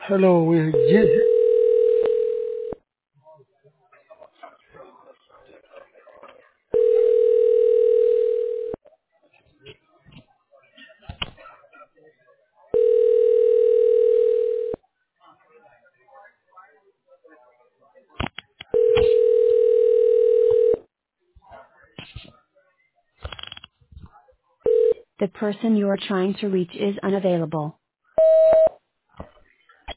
Hello, yes. The person you are trying to reach is unavailable.